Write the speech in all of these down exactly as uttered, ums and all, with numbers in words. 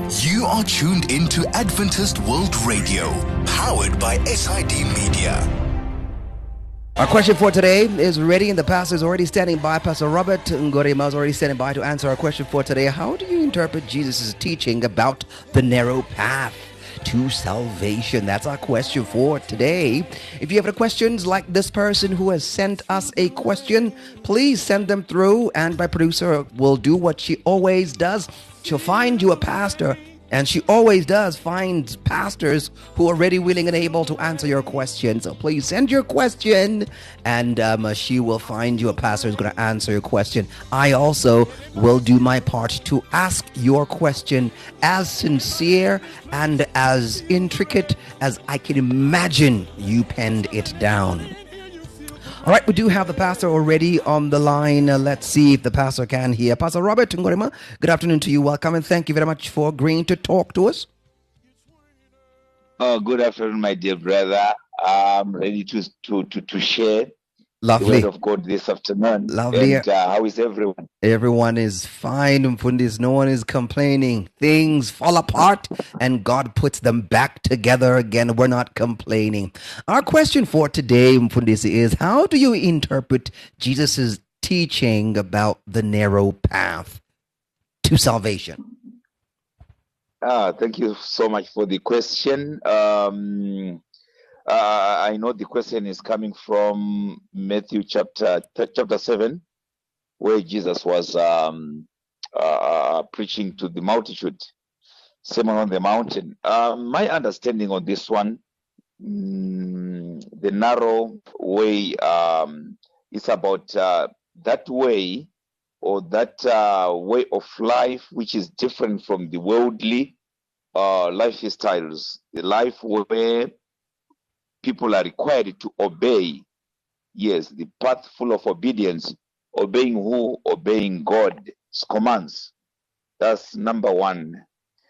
You are tuned into Adventist World Radio, powered by S I D Media. Our question for today is ready, and the pastor is already standing by. Pastor Robert Ngorima is already standing by to answer our question for today. How do you interpret Jesus' teaching about the narrow path to salvation? That's our question for today. If you have any questions like this person who has sent us a question, please send them through, and my producer will do what she always does. She'll find you a pastor, and she always does find pastors who are ready, willing, and able to answer your question. So please send your question, and um, she will find you a pastor who's going to answer your question. I also will do my part to ask your question as sincere and as intricate as I can imagine you penned it down. All right, we do have the pastor already on the line. Uh, let's see if the pastor can hear. Pastor Robert Ngorima, good afternoon to you. Welcome, and thank you very much for agreeing to talk to us. Oh, good afternoon, my dear brother. I'm ready to to to, to share Lovely. the word of God this afternoon. Lovely. And uh, how is everyone? Everyone is fine, Mfundis. No one is complaining. Things fall apart and God puts them back together again. We're not complaining. Our question for today, Mfundis, is how do you interpret Jesus' teaching about the narrow path to salvation? Ah, thank you so much for the question. Um, uh, I know the question is coming from Matthew chapter chapter seven, where Jesus was um, uh, preaching to the multitude, Sermon on the Mountain. Uh, my understanding on this one, mm, the narrow way, um, is about uh, that way or that uh, way of life which is different from the worldly uh, lifestyles, the life where people are required to obey. Yes, the path full of obedience. Obeying who? Obeying God's commands. That's number one.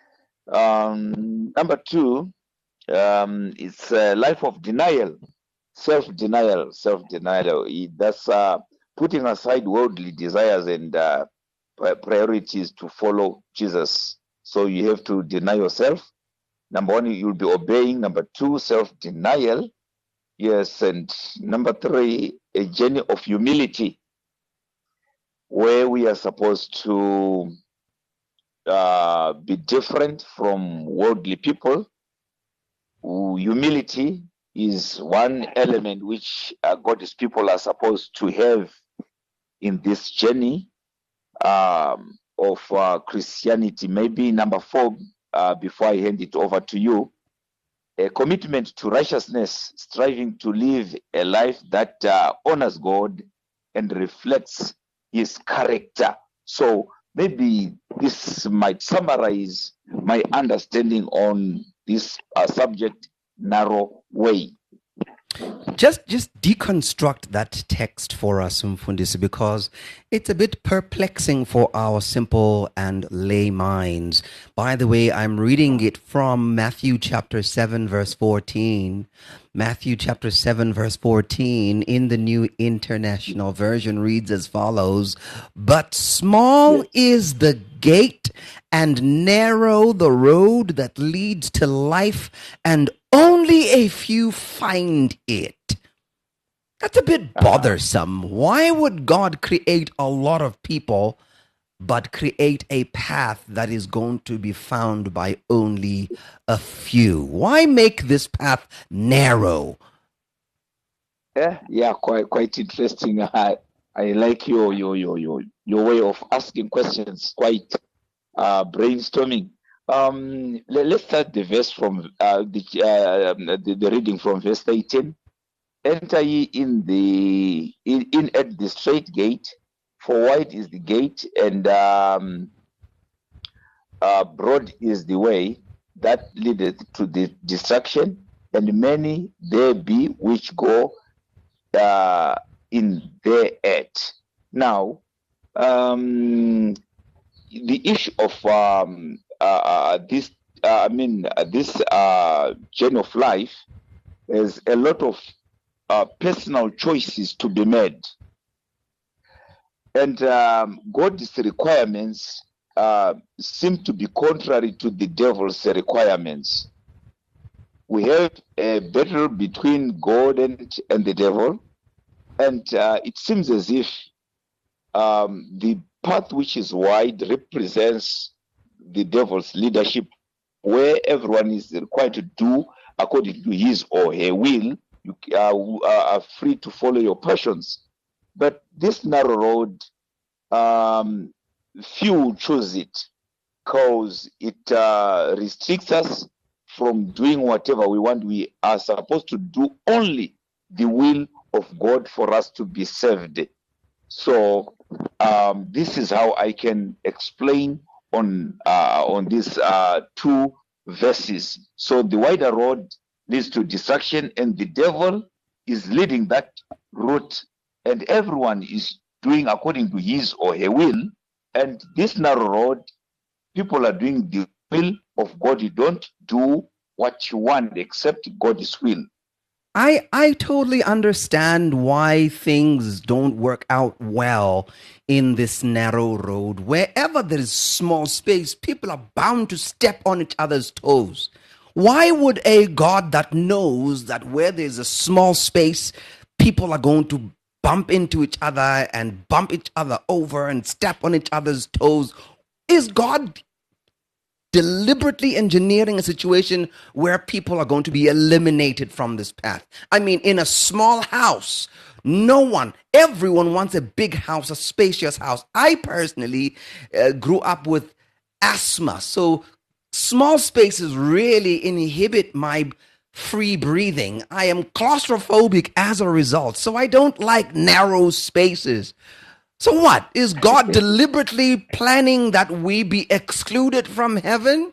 Um, number two, um, it's a life of denial, self-denial, self-denial. That's uh, putting aside worldly desires and uh, priorities to follow Jesus. So you have to deny yourself. Number one, you'll be obeying. Number two, self-denial. Yes, and number three, a journey of humility, where we are supposed to uh, be different from worldly people. Humility is one element which uh, God's people are supposed to have in this journey um, of uh, Christianity. Maybe number four, uh, before I hand it over to you, a commitment to righteousness, striving to live a life that uh, honors God and reflects His character. So maybe this might summarize my understanding on this uh, subject, narrow way. Just just deconstruct that text for us, Mfundisi, because it's a bit perplexing for our simple and lay minds. By the way, I'm reading it from Matthew chapter seven, verse fourteen. Matthew chapter seven, verse fourteen in the New International Version reads as follows: "But small is the gate and narrow the road that leads to life, and only a few find it." That's a bit bothersome. Why would God create a lot of people but create a path that is going to be found by only a few? Why make this path narrow? Yeah, yeah, quite quite interesting. I I like your your your your your way of asking questions. Quite uh, brainstorming. Um, let, let's start the verse from uh, the, uh, the the reading from verse eighteen. Enter ye in the in, in at the straight gate, for wide is the gate, and um, uh, broad is the way that leadeth to the destruction, and many there be which go uh, in thereat. Now, um, the issue of um, uh, this, uh, I mean, uh, this uh, journey of life is a lot of uh, personal choices to be made. And um, God's requirements uh, seem to be contrary to the devil's requirements. We have a battle between God and, and the devil, and uh, it seems as if um, the path which is wide represents the devil's leadership, where everyone is required to do according to his or her will. You uh, are free to follow your passions. But this narrow road, um, few choose it because it uh, restricts us from doing whatever we want. We are supposed to do only the will of God for us to be saved. So um, this is how I can explain on uh, on these uh, two verses. So the wider road leads to destruction, and the devil is leading that route, and everyone is doing according to his or her will. And this narrow road, people are doing the will of God. You don't do what you want except God's will. I, I totally understand why things don't work out well in this narrow road. Wherever there is small space, people are bound to step on each other's toes. Why would a God that knows that where there's a small space, people are going to bump into each other and bump each other over and step on each other's toes? Is God deliberately engineering a situation where people are going to be eliminated from this path? I mean, in a small house, no one, everyone wants a big house, a spacious house. I personally uh, grew up with asthma, so small spaces really inhibit my free breathing. I am claustrophobic as a result, so I don't like narrow spaces. So what? Is God deliberately planning that we be excluded from heaven?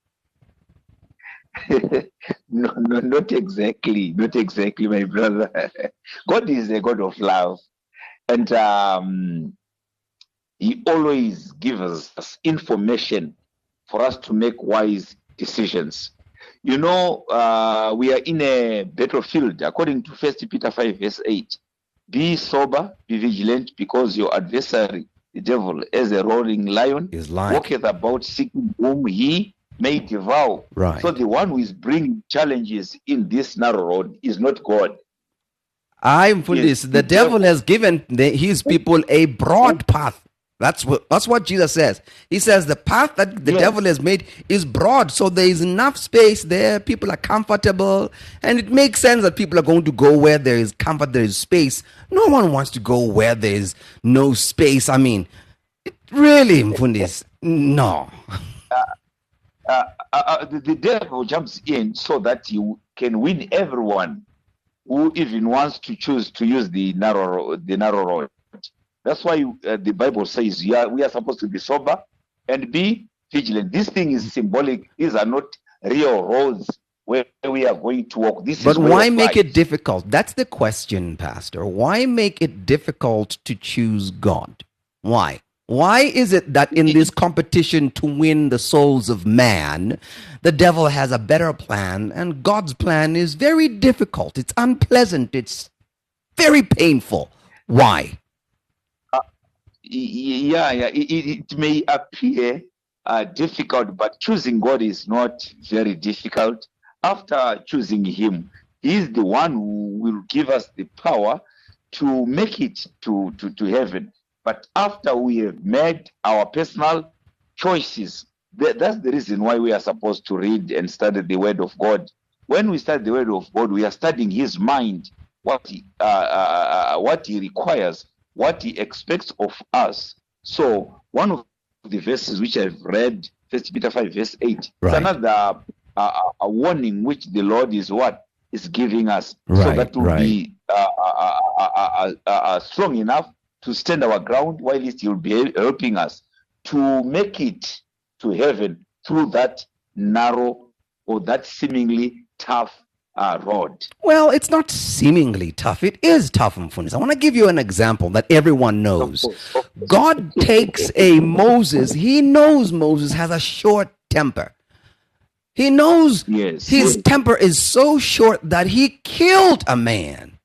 no, no, not exactly. Not exactly, my brother. God is a God of love. And um, he always gives us information for us to make wise decisions. You know, uh, we are in a battlefield, according to First Peter five, verse eight. Be sober, be vigilant, because your adversary, the devil, as a roaring lion, is like walketh about seeking whom he may devour. Right. So the one who is bringing challenges in this narrow road is not God. I'm for this. The devil has given the, his people a broad path. That's what that's what Jesus says. He says the path that the yes. devil has made is broad, so there is enough space there. People are comfortable, and it makes sense that people are going to go where there is comfort, there is space. No one wants to go where there is no space. I mean, it really, Mfundis, no. Uh, uh, uh, the, the devil jumps in so that you can win everyone who even wants to choose to use the narrow the narrow road. That's why uh, the Bible says we are, we are supposed to be sober and be vigilant. This thing is symbolic. These are not real roads where we are going to walk. This but is why make it difficult? That's the question, Pastor. Why make it difficult to choose God? Why? Why is it that in this competition to win the souls of man, the devil has a better plan and God's plan is very difficult? It's unpleasant. It's very painful. Why? Yeah, yeah. It, it may appear uh, difficult, but choosing God is not very difficult. After choosing Him, He is the one who will give us the power to make it to, to, to heaven. But after we have made our personal choices, th- that's the reason why we are supposed to read and study the Word of God. When we study the Word of God, we are studying His mind, what He, uh, uh, uh, what He requires, what He expects of us. So one of the verses which I've read, First Peter five, verse eight, right. It's another uh, a warning which the Lord is what is giving us, right, so that will right. be uh, uh, uh, uh, uh, uh, strong enough to stand our ground, while He will be helping us to make it to heaven through that narrow or that seemingly tough Uh, road. Well, it's not seemingly tough. It is tough, Mfundis. I want to give you an example that everyone knows. God takes a Moses. He knows Moses has a short temper. He knows yes, his yes. temper is so short that he killed a man.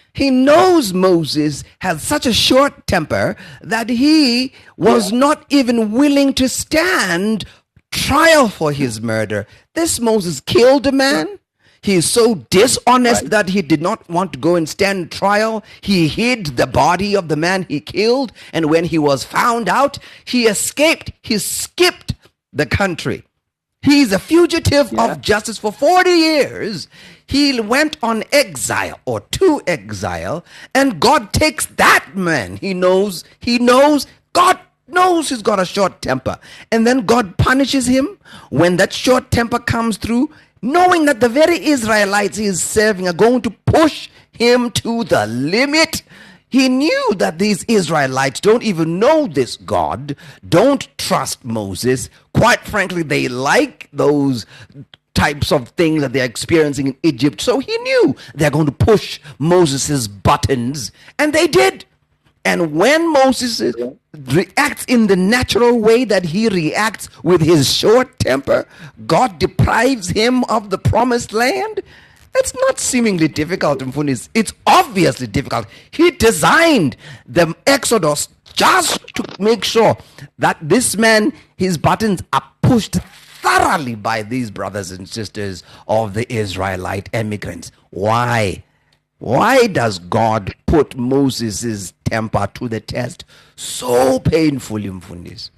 He knows Moses has such a short temper that he was not even willing to stand trial for his murder. This Moses killed a man. He is so dishonest Right. that he did not want to go and stand trial. He hid the body of the man he killed. And when he was found out, he escaped. He skipped the country. He's a fugitive Yeah. of justice for forty years. He went on exile or to exile, and God takes that man. He knows, he knows, God knows he's got a short temper. And then God punishes him when that short temper comes through, knowing that the very Israelites he is serving are going to push him to the limit. He knew that these Israelites don't even know this God, don't trust Moses. Quite frankly, they like those types of things that they're experiencing in Egypt. So he knew they're going to push Moses' buttons, and they did. And when Moses reacts in the natural way that he reacts with his short temper, God deprives him of the promised land. It's not seemingly difficult, Mfundisi. It's obviously difficult. He designed the Exodus just to make sure that this man, his buttons are pushed thoroughly by these brothers and sisters of the Israelite emigrants. Why? Why does God put Moses' temper to the test so painfully, Mfundisi?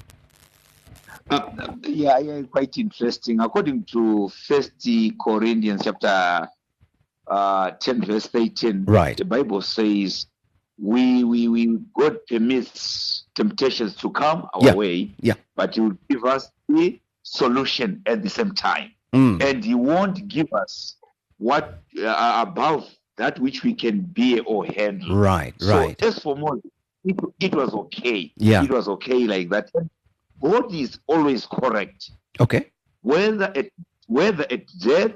Uh, uh, yeah, yeah, quite interesting. According to First Corinthians chapter uh, ten, verse thirteen, Right. the Bible says, "We, we, we, God permits temptations to come our Yeah. way, Yeah. but He will give us the solution at the same time, Mm. and He won't give us what uh, above that which we can bear or handle." Right, So right. as for Moses, it, it was okay. Yeah. It was okay like that. God is always correct. Okay. Whether at whether at death,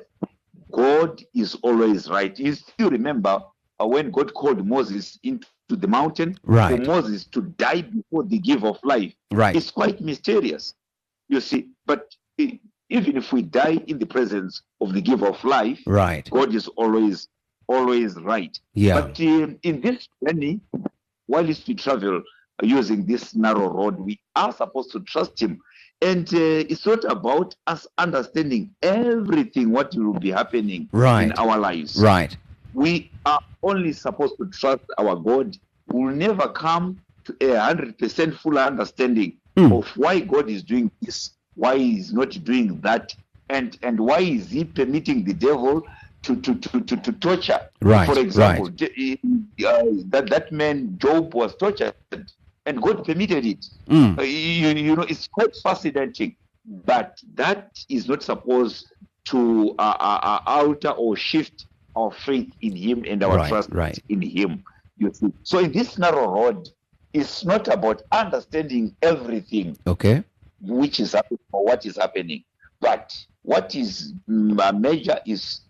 God is always right. You still remember uh, when God called Moses into the mountain Right. for Moses to die before the give of life. Right. It's quite mysterious, you see. But i- even if we die in the presence of the give of life, Right. God is always always right. Yeah. But um, in this journey, while we travel using this narrow road, we are supposed to trust Him. And uh, it's not about us understanding everything what will be happening Right. in our lives. Right. We are only supposed to trust our God. We will never come to a hundred percent full understanding Mm. of why God is doing this, why He's not doing that, and and why is He permitting the devil to to to to, to torture. Right, For example, right. J- uh, that that man Job was tortured, and God permitted it. Mm. Uh, you, you know, it's quite fascinating, but that is not supposed to uh, uh, uh, alter or shift our faith in Him and our Right, trust right. in Him. You see, so in this narrow road, it's not about understanding everything Okay. which is happening or what is happening, but what is mm, uh, major is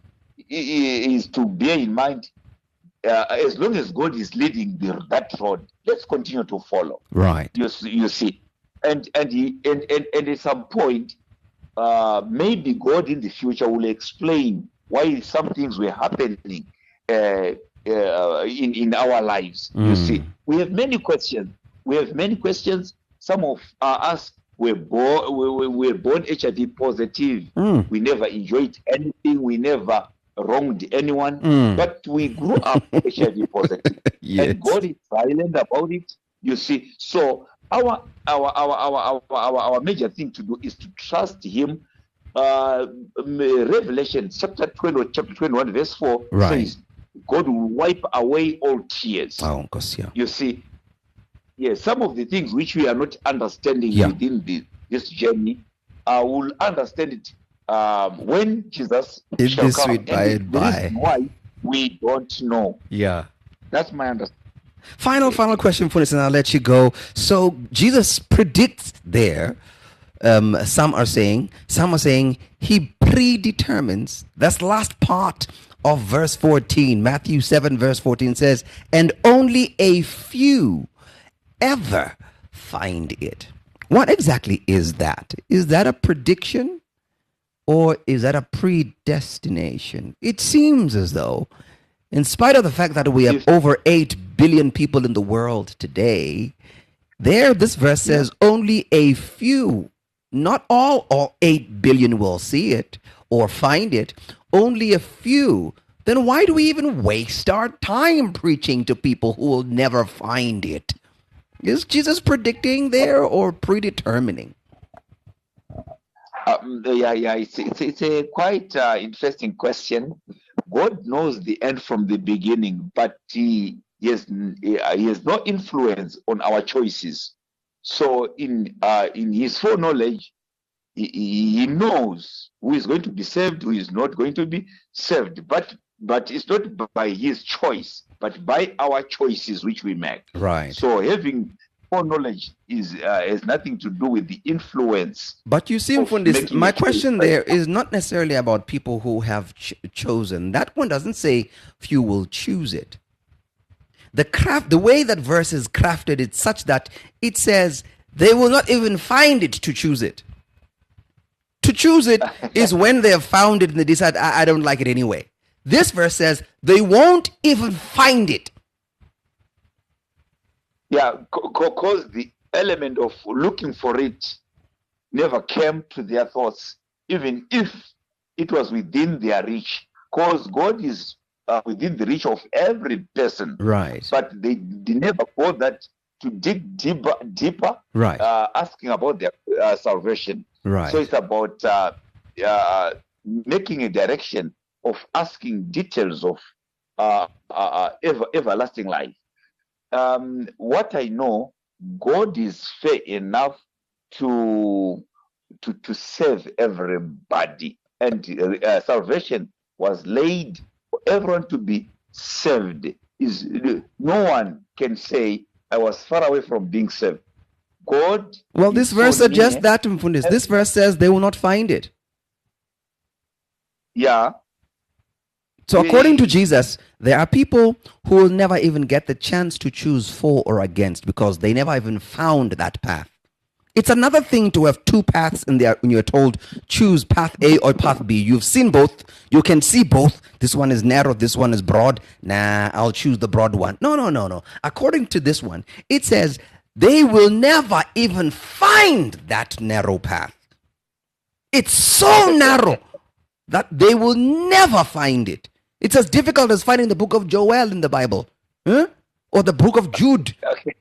is to bear in mind. Uh, as long as God is leading the, that road, let's continue to follow. Right. You see, you see. And and, he, and and and at some point, uh, maybe God in the future will explain why some things were happening uh, uh, in in our lives. You Mm. see, we have many questions. We have many questions. Some of uh, us were born we, we were born H I V positive. Mm. We never enjoyed anything. We never wronged anyone. Mm. But we grew up H I V positive. Yes. And God is silent about it. You see, so our our our our our our, our major thing to do is to trust Him. Uh, Revelation chapter twenty, or chapter twenty-one, verse four Right. says, "God will wipe away all tears." Oh, cause yeah. You see, yes, some of the things which we are not understanding Yeah. within the, this journey, uh, we'll understand it um, when Jesus In shall this come. sweet And by the- and the by. reason why we don't know. Yeah. That's my understanding. Final, final question for this, and I'll let you go. So Jesus predicts there. Um, some are saying, some are saying he predetermines. That's the last part of verse fourteen. Matthew seven, verse fourteen says, "And only a few ever find it." What exactly is that? Is that a prediction, or is that a predestination? It seems as though In spite of the fact that we have If- over eight billion people in the world today, there, this verse says only a few, not all, all eight billion will see it or find it, only a few. Then why do we even waste our time preaching to people who will never find it? Is Jesus predicting there or predetermining? Um, yeah, yeah, it's, it's, it's a quite uh, interesting question. God knows the end from the beginning, but he, he, has, he has no influence on our choices. So in uh, in his foreknowledge, he, he knows who is going to be saved, who is not going to be saved. But but it's not by his choice, but by our choices which we make. Right. So having foreknowledge is uh, has nothing to do with the influence. But you see, of Mfundisi, making my a choice. question there is not necessarily about people who have ch- chosen. That one doesn't say few will choose it. The craft, the way that verse is crafted, it's such that it says they will not even find it to choose it. To choose it is when they have found it and they decide, I, I don't like it anyway. This verse says they won't even find it. Yeah, because the element of looking for it never came to their thoughts, even if it was within their reach. Because God is uh, within the reach of every person. Right. But they, they never bothered to dig deeper, deeper Right. uh, asking about their uh, salvation. Right. So it's about uh, uh, making a direction of asking details of uh, uh, uh, ever, everlasting life. Um, what I know, God is fair enough to to to save everybody, and uh, salvation was laid for everyone to be saved. Is no one can say I was far away from being saved. God. Well, this is verse so suggests near. that, Mfundisi. This verse says they will not find it. Yeah. So We- according to Jesus, there are people who will never even get the chance to choose for or against because they never even found that path. It's another thing to have two paths in there when you're told choose path A or path B. You've seen both. You can see both. This one is narrow. This one is broad. Nah, I'll choose the broad one. No, no, no, no. According to this one, it says they will never even find that narrow path. It's so narrow that they will never find it. It's as difficult as finding the book of Joel in the Bible, huh? Or the book of Jude. Okay.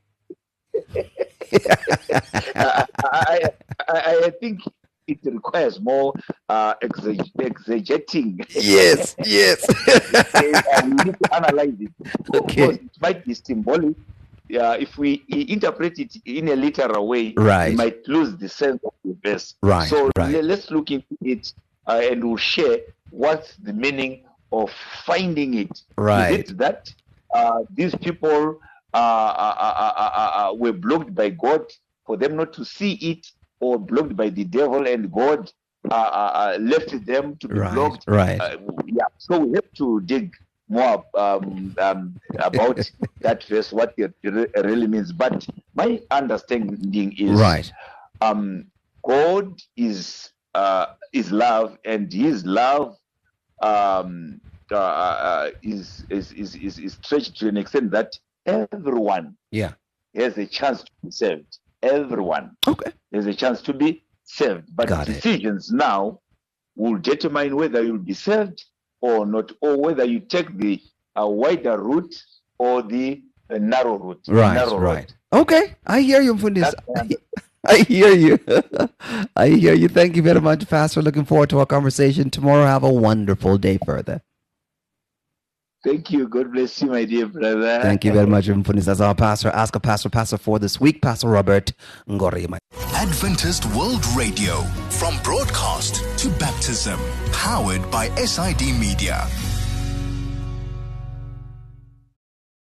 I, I, I, I think it requires more uh, exeg- exegeting. Yes, yes. And we need to analyze it. Okay. Because it might be symbolic. Uh, if we interpret it in a literal way, Right. we might lose the sense of the verse. Right, So right. le- let's look into it uh, and we'll share what's the meaning of finding it. Right. Is it that uh, these people uh, uh, uh, uh, uh, were blocked by God for them not to see it, or blocked by the devil and God uh, uh, uh, left them to be Right, blocked? right. Uh, yeah. So we have to dig more um, um, about that verse, what it re- really means. But my understanding is Right. um, God is uh, is love, and His love um, uh, uh, is, is, is is is stretched to an extent that everyone Yeah. has a chance to be saved. Everyone Okay. has a chance to be saved. But Got it. decisions now will determine whether you'll be saved or not, or whether you take the uh, wider route or the uh, narrow route. Right, narrow right. route. Okay. I hear you, Mfundisi. That's- I hear you. I hear you. Thank you very much, Pastor. Looking forward to our conversation tomorrow. Have a wonderful day further. Thank you. God bless you, my dear brother. Thank you very much, Mfundisi. That's our pastor. Ask a pastor, pastor for this week, Pastor Robert Ngorima. Adventist World Radio, from broadcast to baptism, powered by S I D Media.